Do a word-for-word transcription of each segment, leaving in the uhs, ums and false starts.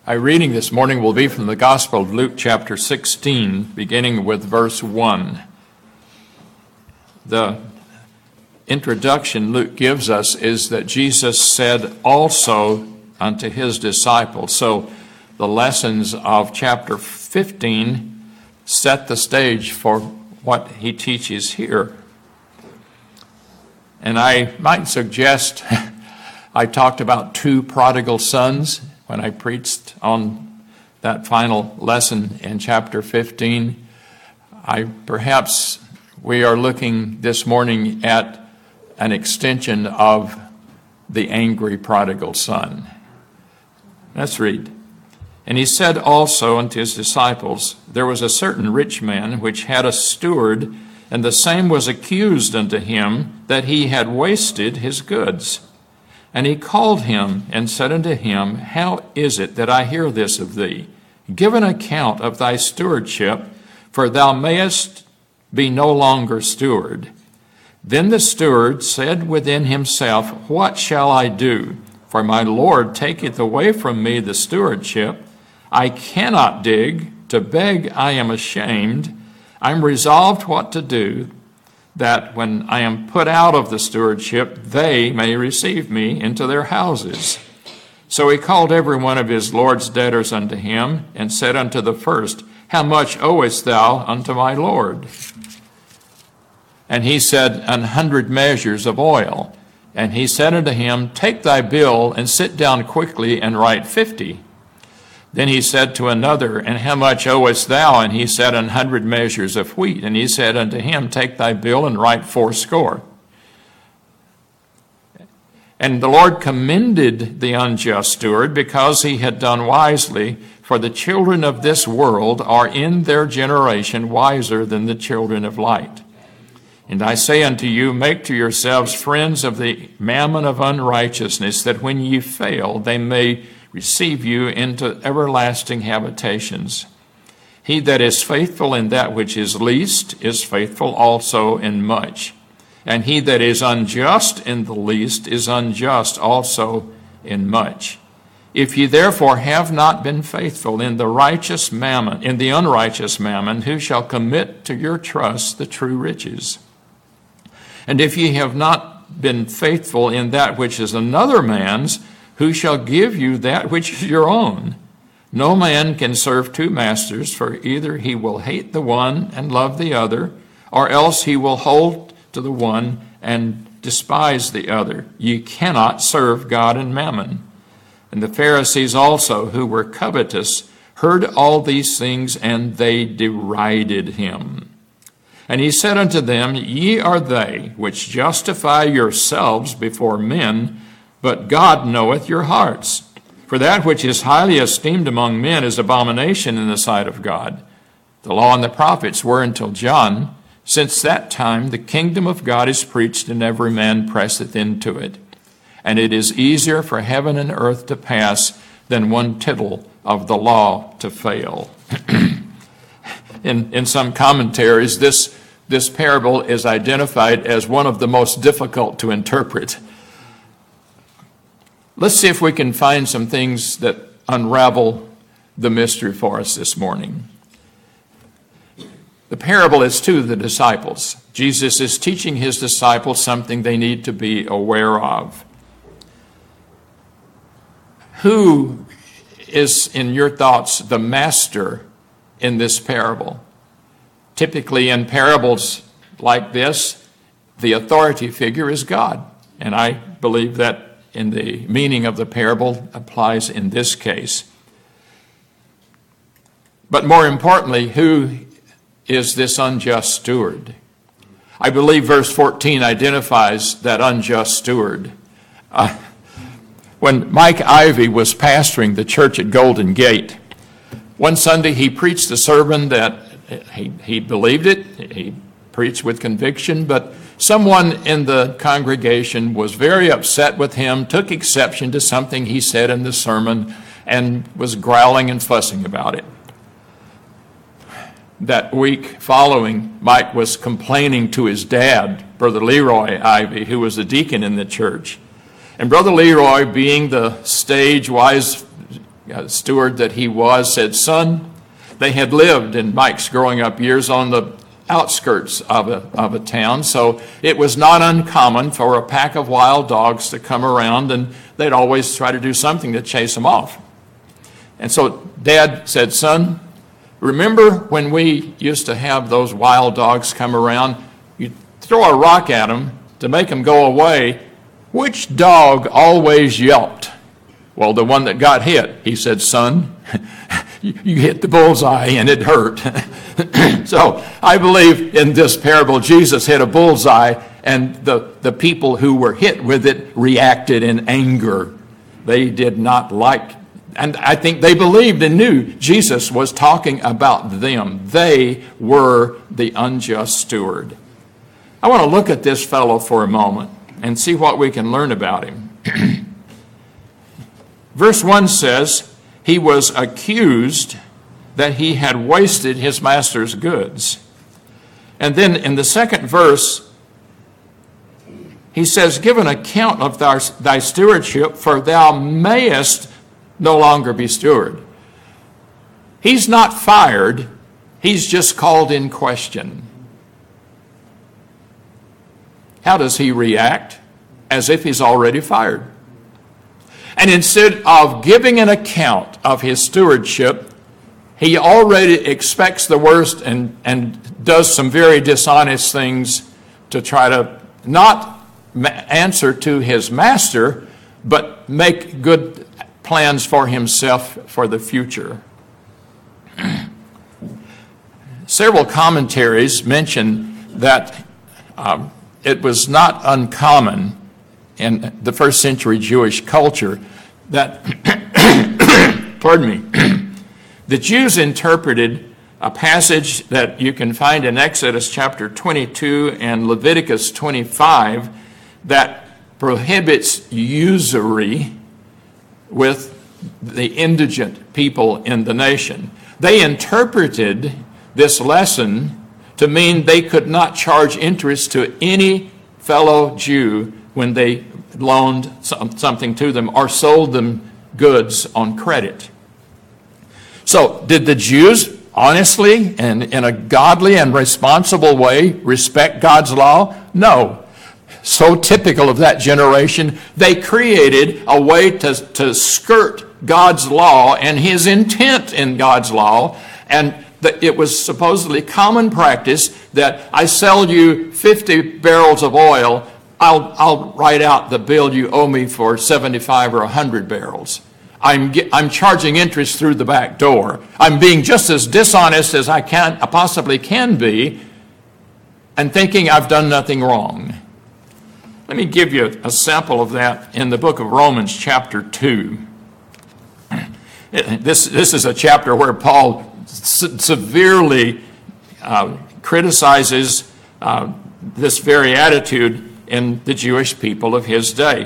Our reading this morning will be from the Gospel of Luke chapter sixteen, beginning with verse one. The introduction Luke gives us is that Jesus said also unto his disciples. So the lessons of chapter fifteen set the stage for what he teaches here. And I might suggest, I talked about two prodigal sons when I preached on that final lesson in chapter fifteen. I perhaps we are looking this morning at an extension of the angry prodigal son. Let's read. And he said also unto his disciples, there was a certain rich man which had a steward, and the same was accused unto him that he had wasted his goods. And he called him and said unto him, how is it that I hear this of thee? Give an account of thy stewardship, for thou mayest be no longer steward. Then the steward said within himself, what shall I do? For my Lord taketh away from me the stewardship. I cannot dig, to beg I am ashamed. I am resolved what to do, that when I am put out of the stewardship, they may receive me into their houses. So he called every one of his Lord's debtors unto him, and said unto the first, how much owest thou unto my Lord? And he said, an hundred measures of oil. And he said unto him, take thy bill, and sit down quickly, and write fifty. Then he said to another, and how much owest thou? And he said, an hundred measures of wheat. And he said unto him, take thy bill and write fourscore. And the Lord commended the unjust steward, because he had done wisely, for the children of this world are in their generation wiser than the children of light. And I say unto you, make to yourselves friends of the mammon of unrighteousness, that when ye fail, they may receive you into everlasting habitations. He that is faithful in that which is least is faithful also in much. And he that is unjust in the least is unjust also in much. If ye therefore have not been faithful in the righteous mammon, in the unrighteous mammon, who shall commit to your trust the true riches? And if ye have not been faithful in that which is another man's, who shall give you that which is your own? No man can serve two masters, for either he will hate the one and love the other, or else he will hold to the one and despise the other. Ye cannot serve God and mammon. And the Pharisees also, who were covetous, heard all these things, and they derided him. And he said unto them, ye are they which justify yourselves before men, but God knoweth your hearts. For that which is highly esteemed among men is abomination in the sight of God. The law and the prophets were until John. Since that time the kingdom of God is preached, and every man presseth into it. And it is easier for heaven and earth to pass than one tittle of the law to fail. in, in some commentaries, this, this parable is identified as one of the most difficult to interpret. Let's see if we can find some things that unravel the mystery for us this morning. The parable is to the disciples. Jesus is teaching his disciples something they need to be aware of. Who is, in your thoughts, the master in this parable? Typically in parables like this, the authority figure is God. And I believe that in the meaning of the parable applies in this case. But more importantly, who is this unjust steward? I believe verse fourteen identifies that unjust steward. Uh, when Mike Ivey was pastoring the church at Golden Gate, one Sunday he preached a sermon that he, he believed it, he preached with conviction, but someone in the congregation was very upset with him, took exception to something he said in the sermon, and was growling and fussing about it. That week following, Mike was complaining to his dad, Brother Leroy Ivey, who was a deacon in the church. And Brother Leroy, being the stage-wise uh, steward that he was, said, "Son," they had lived in Mike's growing up years on the outskirts of a, of a town, so it was not uncommon for a pack of wild dogs to come around, and they'd always try to do something to chase them off. And so Dad said, "Son, remember when we used to have those wild dogs come around? You throw a rock at them to make them go away. Which dog always yelped?" "Well, the one that got hit." He said, "Son, you hit the bullseye and it hurt." So I believe in this parable, Jesus hit a bullseye, and the, the people who were hit with it reacted in anger. They did not like, and I think they believed and knew Jesus was talking about them. They were the unjust steward. I want to look at this fellow for a moment and see what we can learn about him. Verse one says, he was accused that he had wasted his master's goods. And then in the second verse, he says, "Give an account of thy, thy stewardship, for thou mayest no longer be steward." He's not fired, he's just called in question. How does he react? As if he's already fired. And instead of giving an account of his stewardship, he already expects the worst and, and does some very dishonest things to try to not ma- answer to his master, but make good plans for himself for the future. Several commentaries mention that um, it was not uncommon in the first century Jewish culture that, pardon me, the Jews interpreted a passage that you can find in Exodus chapter twenty-two and Leviticus twenty-five that prohibits usury with the indigent people in the nation. They interpreted this lesson to mean they could not charge interest to any fellow Jew when they loaned something to them or sold them goods on credit. So did the Jews honestly and in a godly and responsible way respect God's law? No. So typical of that generation, they created a way to, to skirt God's law and his intent in God's law, and that it was supposedly common practice that I sell you fifty barrels of oil, I'll, I'll write out the bill you owe me for seventy-five or one hundred barrels. I'm, I'm charging interest through the back door. I'm being just as dishonest as I can, I possibly can be, and thinking I've done nothing wrong. Let me give you a sample of that in the book of Romans chapter two. This, this is a chapter where Paul se- severely uh, criticizes uh, this very attitude in the Jewish people of his day.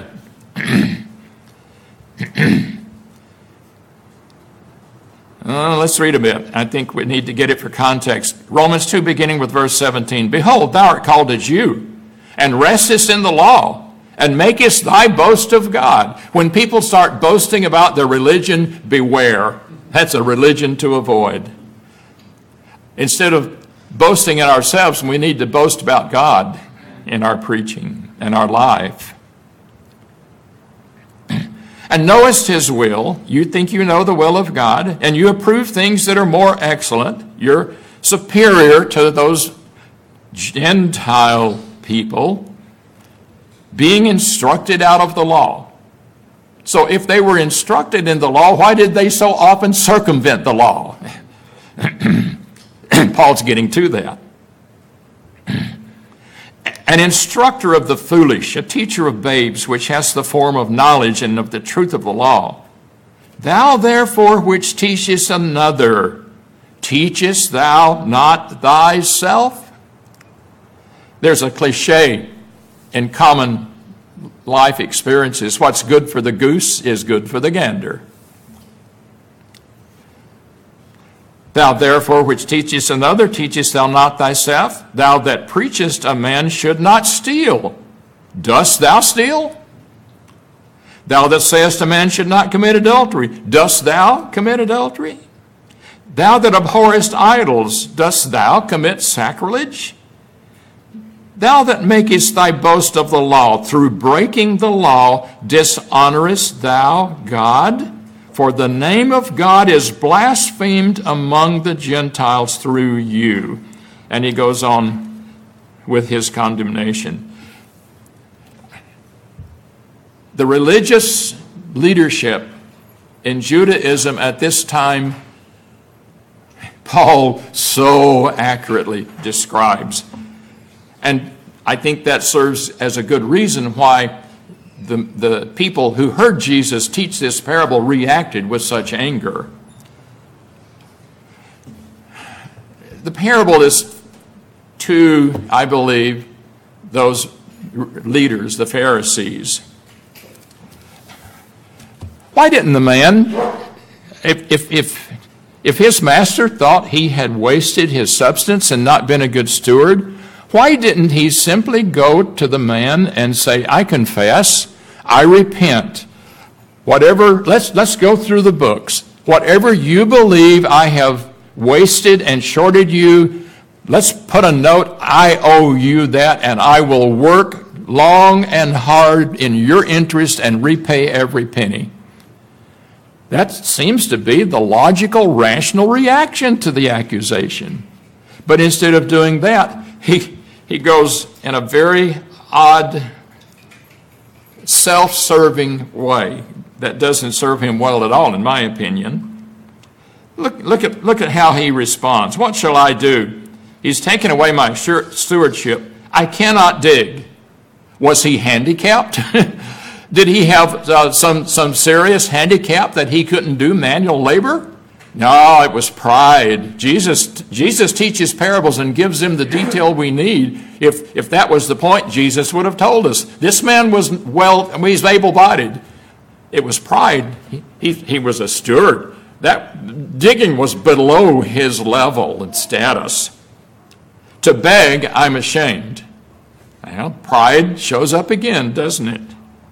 Uh, let's read a bit. I think we need to get it for context. Romans two, beginning with verse seventeen. "Behold, thou art called a Jew, and restest in the law, and makest thy boast of God." When people start boasting about their religion, beware. That's a religion to avoid. Instead of boasting in ourselves, we need to boast about God in our preaching and our life. "And knowest his will," you think you know the will of God, "and you approve things that are more excellent." You're superior to those Gentile people, being instructed out of the law. So if they were instructed in the law, why did they so often circumvent the law? Paul's getting to that. "An instructor of the foolish, a teacher of babes, which has the form of knowledge and of the truth of the law. Thou therefore which teachest another, teachest thou not thyself?" There's a cliche in common life experiences: what's good for the goose is good for the gander. "Thou therefore which teachest another, teachest thou not thyself? Thou that preachest a man should not steal, dost thou steal? Thou that sayest a man should not commit adultery, dost thou commit adultery? Thou that abhorrest idols, dost thou commit sacrilege? Thou that makest thy boast of the law, through breaking the law, dishonorest thou God? For the name of God is blasphemed among the Gentiles through you. And he goes on with his condemnation. The religious leadership in Judaism at this time, Paul so accurately describes. And I think that serves as a good reason why the, the people who heard Jesus teach this parable reacted with such anger. The parable is to, I believe, those leaders, the Pharisees. Why didn't the man, if, if, if, if his master thought he had wasted his substance and not been a good steward, why didn't he simply go to the man and say, I confess, I repent. Whatever, let's, let's go through the books. Whatever you believe I have wasted and shorted you, let's put a note, I owe you that, and I will work long and hard in your interest and repay every penny. That seems to be the logical, rational reaction to the accusation. But instead of doing that, he, he goes in a very odd, self-serving way that doesn't serve him well at all, in my opinion. Look, look at, look at how he responds. What shall I do? He's taken away my stewardship. I cannot dig. Was he handicapped? Did he have uh, some, some serious handicap that he couldn't do manual labor? No, it was pride. Jesus, Jesus teaches parables and gives them the detail we need. If, if that was the point, Jesus would have told us. This man was well, I mean, he's able-bodied. It was pride. He, he, he was a steward. That digging was below his level and status. To beg, I'm ashamed. Well, pride shows up again, doesn't it?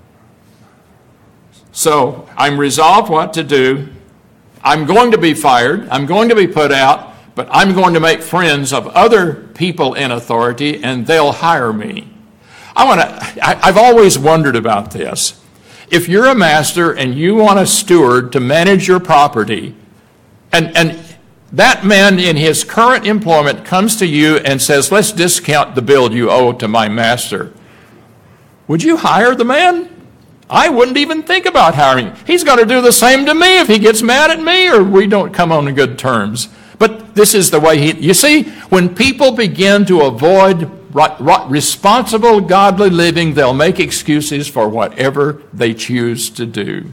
So I'm resolved what to do. I'm going to be fired. I'm going to be put out, but I'm going to make friends of other people in authority, and they'll hire me. I want to. I, I've always wondered about this. If you're a master and you want a steward to manage your property, and and that man in his current employment comes to you and says, "Let's discount the bill you owe to my master," would you hire the man? I wouldn't even think about hiring him. He's going to do the same to me if he gets mad at me or we don't come on good terms. But this is the way he... You see, when people begin to avoid responsible, godly living, they'll make excuses for whatever they choose to do.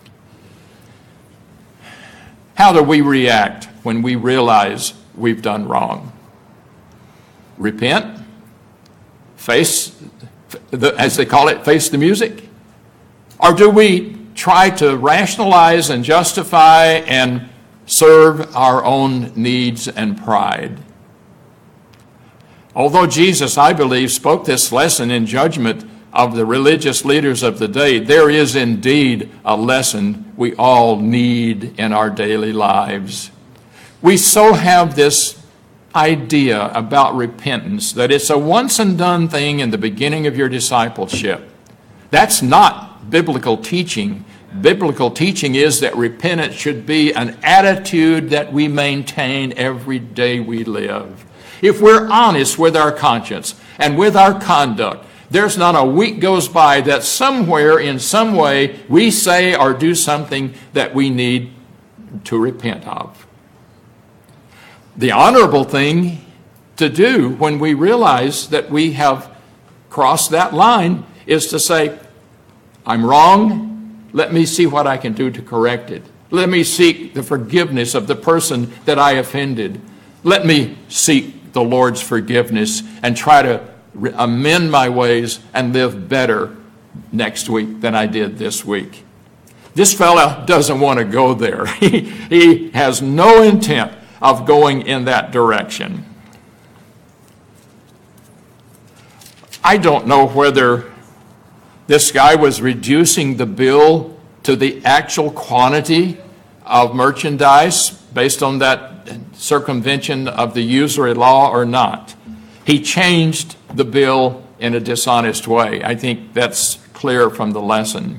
How do we react when we realize we've done wrong? Repent? Face, the, as they call it, face the music? Or do we try to rationalize and justify and serve our own needs and pride? Although Jesus, I believe, spoke this lesson in judgment of the religious leaders of the day, there is indeed a lesson we all need in our daily lives. We so have this idea about repentance that it's a once and done thing in the beginning of your discipleship. That's not biblical teaching. Biblical teaching is that repentance should be an attitude that we maintain every day we live. If we're honest with our conscience and with our conduct, there's not a week goes by that somewhere in some way we say or do something that we need to repent of. The honorable thing to do when we realize that we have crossed that line is to say, I'm wrong. Let me see what I can do to correct it. Let me seek the forgiveness of the person that I offended. Let me seek the Lord's forgiveness and try to re- amend my ways and live better next week than I did this week. This fellow doesn't want to go there. He, he has no intent of going in that direction. I don't know whether This guy was reducing the bill to the actual quantity of merchandise based on that circumvention of the usury law or not. He changed the bill in a dishonest way. I think that's clear from the lesson.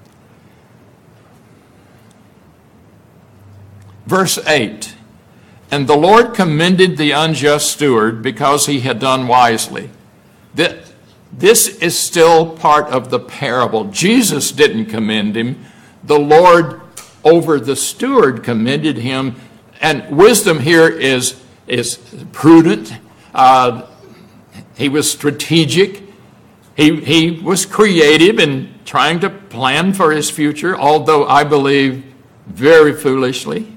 Verse eight, and the Lord commended the unjust steward because he had done wisely. This is still part of the parable. Jesus didn't commend him. The Lord over the steward commended him. And wisdom here is, is prudent. Uh, he was strategic. He, he was creative in trying to plan for his future, although I believe very foolishly.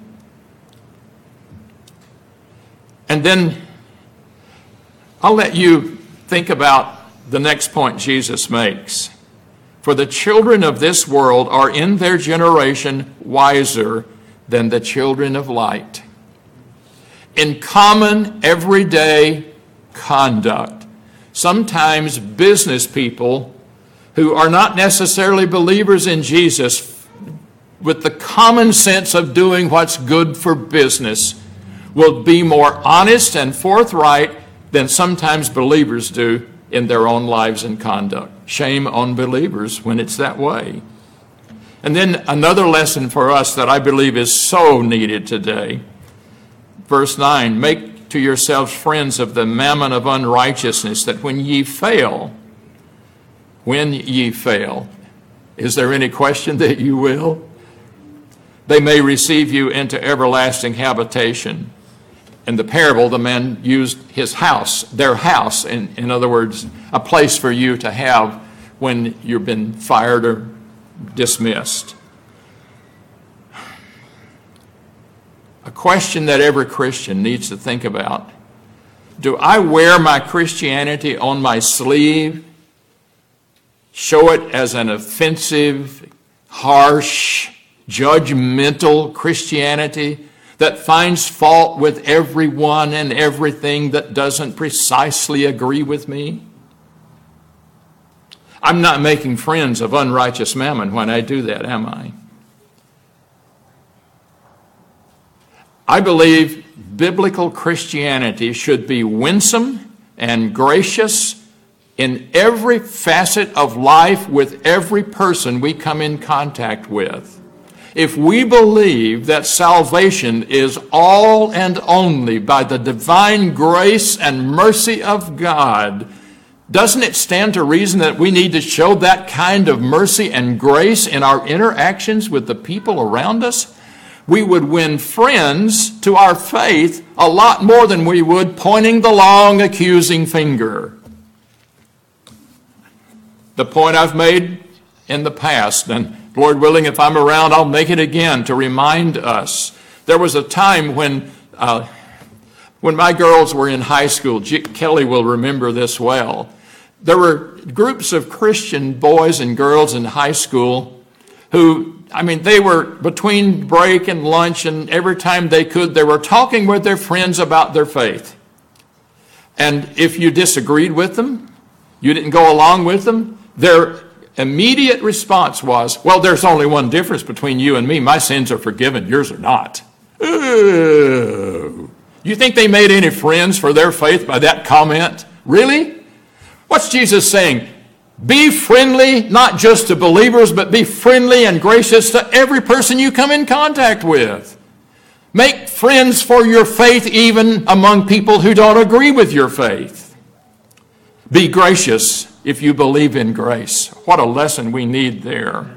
And then I'll let you think about the next point Jesus makes. For the children of this world are in their generation wiser than the children of light. In common, everyday conduct, sometimes business people who are not necessarily believers in Jesus, with the common sense of doing what's good for business, will be more honest and forthright than sometimes believers do in their own lives and conduct. Shame on believers when it's that way. And then another lesson for us that I believe is so needed today. Verse nine, make to yourselves friends of the mammon of unrighteousness, that when ye fail, when ye fail, is there any question that you will? They may receive you into everlasting habitation. In the parable, the man used his house, their house, in, in other words, a place for you to have when you've been fired or dismissed. A question that every Christian needs to think about. Do I wear my Christianity on my sleeve? Show it as an offensive, harsh, judgmental Christianity that finds fault with everyone and everything that doesn't precisely agree with me? I'm not making friends of unrighteous mammon when I do that, am I? I believe biblical Christianity should be winsome and gracious in every facet of life with every person we come in contact with. If we believe that salvation is all and only by the divine grace and mercy of God, doesn't it stand to reason that we need to show that kind of mercy and grace in our interactions with the people around us? We would win friends to our faith a lot more than we would pointing the long accusing finger. The point I've made in the past, and Lord willing, if I'm around, I'll make it again to remind us. There was a time when uh, when my girls were in high school. G- Kelly will remember this well. There were groups of Christian boys and girls in high school who, I mean, they were between break and lunch, and every time they could, they were talking with their friends about their faith. And if you disagreed with them, you didn't go along with them, their immediate response was, well, there's only one difference between you and me. My sins are forgiven, yours are not. Ooh. You think they made any friends for their faith by that comment? Really? What's Jesus saying? Be friendly, not just to believers, but be friendly and gracious to every person you come in contact with. Make friends for your faith even among people who don't agree with your faith. Be gracious if you believe in grace. What a lesson we need there.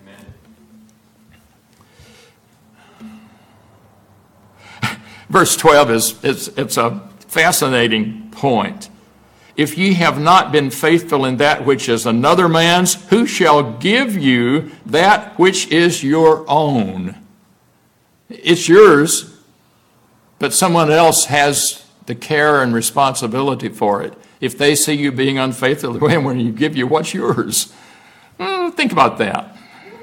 Verse twelve is, is it's a fascinating point. If ye have not been faithful in that which is another man's, who shall give you that which is your own? It's yours, but someone else has the care and responsibility for it. If they see you being unfaithful, when you give you what's yours? Mm, think about that.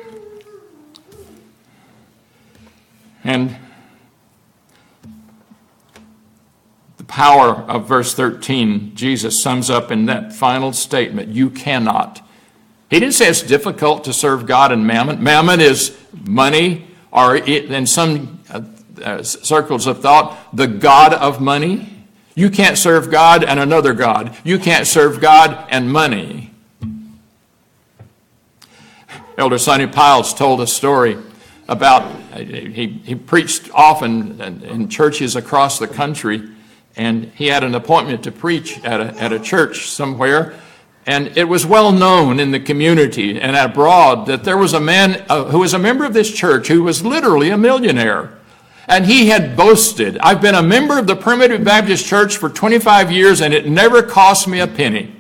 And the power of verse thirteen, Jesus sums up in that final statement. You cannot He didn't say it's difficult to serve God and mammon. Mammon is money, or in some uh, uh, circles of thought, the god of money. You can't serve God and another god. You can't serve God and money. Elder Sonny Piles told a story about, he, he preached often in, in churches across the country, and he had an appointment to preach at a, at a church somewhere. And it was well known in the community and abroad that there was a man uh, who was a member of this church who was literally a millionaire. And he had boasted, I've been a member of the Primitive Baptist Church for twenty-five years and it never cost me a penny.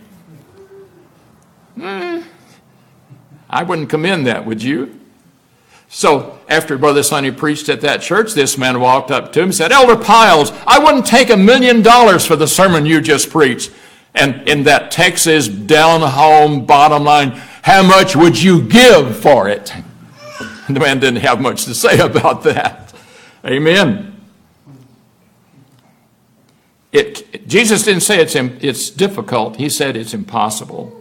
Mm, I wouldn't commend that, would you? So after Brother Sonny preached at that church, this man walked up to him and said, Elder Piles, I wouldn't take a million dollars for the sermon you just preached. And in that Texas down-home bottom line, how much would you give for it? And the man didn't have much to say about that. Amen. It, Jesus didn't say it's, it's difficult. He said it's impossible.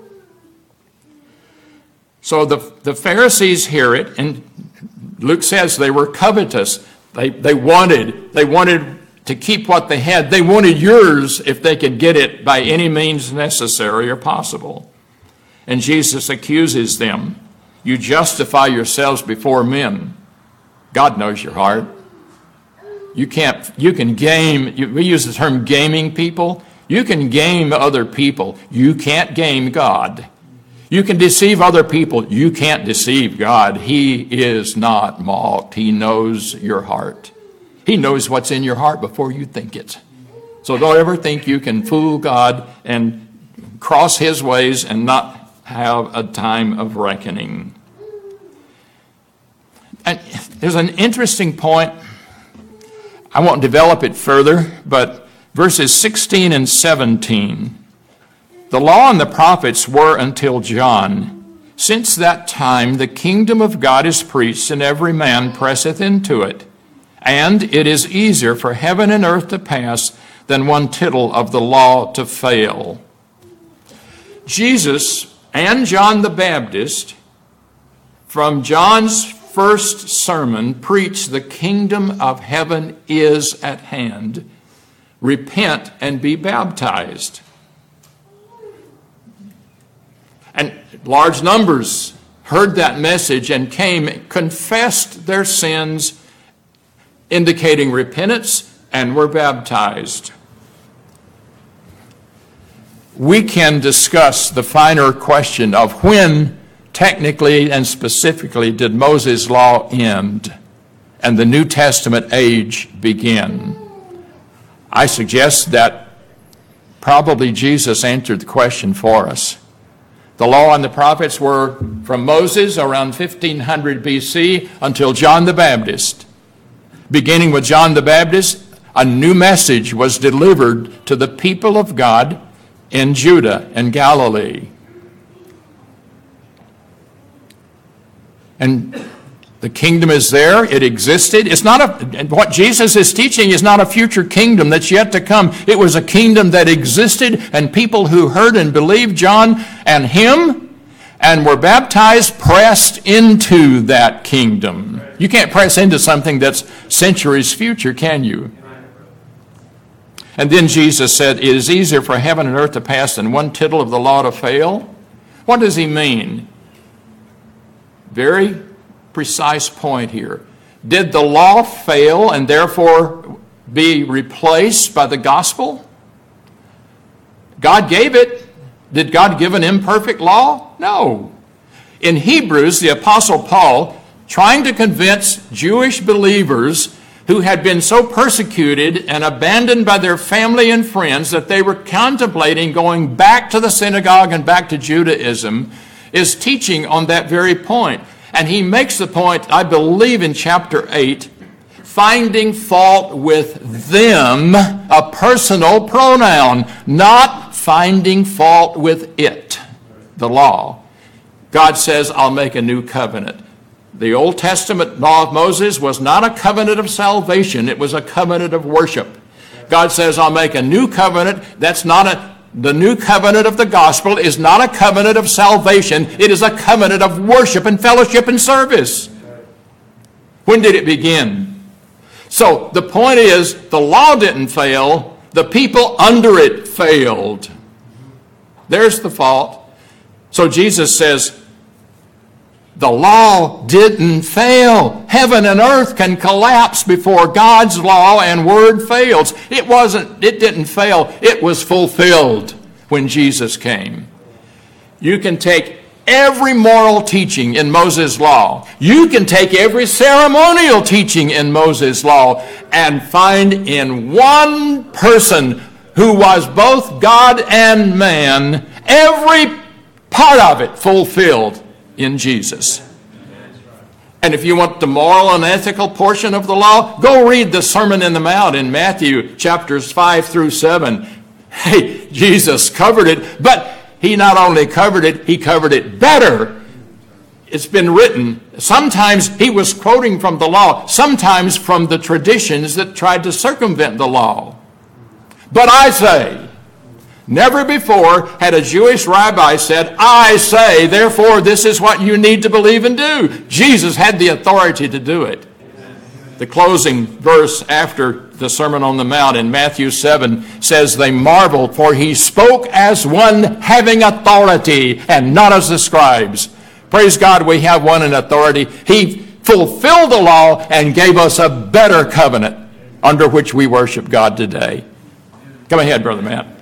So the, the Pharisees hear it, and Luke says they were covetous. They, they wanted, they wanted to keep what they had. They wanted yours if they could get it by any means necessary or possible. And Jesus accuses them. You justify yourselves before men. God knows your heart. You can't, you can game, you, we use the term gaming people. You can game other people. You can't game God. You can deceive other people. You can't deceive God. He is not mocked. He knows your heart. He knows what's in your heart before you think it. So don't ever think you can fool God and cross his ways and not have a time of reckoning. And there's an interesting point. I won't develop it further, but verses sixteen and seventeen. The law and the prophets were until John. Since that time the kingdom of God is preached, and every man presseth into it. And it is easier for heaven and earth to pass than one tittle of the law to fail. Jesus and John the Baptist, from John's first sermon, preached the kingdom of heaven is at hand. Repent and be baptized. And large numbers heard that message and came, confessed their sins, indicating repentance, and were baptized. We can discuss the finer question of when, technically and specifically, did Moses' law end and the New Testament age begin. I suggest that probably Jesus answered the question for us. The law and the prophets were from Moses around fifteen hundred B C until John the Baptist. Beginning with John the Baptist, a new message was delivered to the people of God in Judah and Galilee. And the kingdom is there. It existed. It's not a, what Jesus is teaching is not a future kingdom that's yet to come. It was a kingdom that existed, and people who heard and believed John and him and were baptized pressed into that kingdom. You can't press into something that's centuries future, can you? And then Jesus said, it is easier for heaven and earth to pass than one tittle of the law to fail. What does he mean? Very precise point here. Did the law fail and therefore be replaced by the gospel? God gave it. Did God give an imperfect law? No. In Hebrews, the Apostle Paul, trying to convince Jewish believers who had been so persecuted and abandoned by their family and friends that they were contemplating going back to the synagogue and back to Judaism, is teaching on that very point. And he makes the point, I believe in chapter eight, finding fault with them, a personal pronoun, not finding fault with it, the law. God says, I'll make a new covenant. The Old Testament law of Moses was not a covenant of salvation. It was a covenant of worship. God says, I'll make a new covenant. That's not a The new covenant of the gospel is not a covenant of salvation. It is a covenant of worship and fellowship and service. When did it begin? So the point is, the law didn't fail. The people under it failed. There's the fault. So Jesus says, the law didn't fail. Heaven and earth can collapse before God's law and word fails. It wasn't, it didn't fail. It was fulfilled when Jesus came. You can take every moral teaching in Moses' law. You can take every ceremonial teaching in Moses' law and find in one person who was both God and man, every part of it fulfilled in Jesus. And if you want the moral and ethical portion of the law, go read the Sermon on the Mount in Matthew chapters five through seven. Hey, Jesus covered it, but he not only covered it, he covered it better. It's been written. Sometimes he was quoting from the law, sometimes from the traditions that tried to circumvent the law. But I say, never before had a Jewish rabbi said, I say, therefore this is what you need to believe and do. Jesus had the authority to do it. The closing verse after the Sermon on the Mount in Matthew seven says, they marveled, for he spoke as one having authority and not as the scribes. Praise God, we have one in authority. He fulfilled the law and gave us a better covenant under which we worship God today. Come ahead, Brother Matt.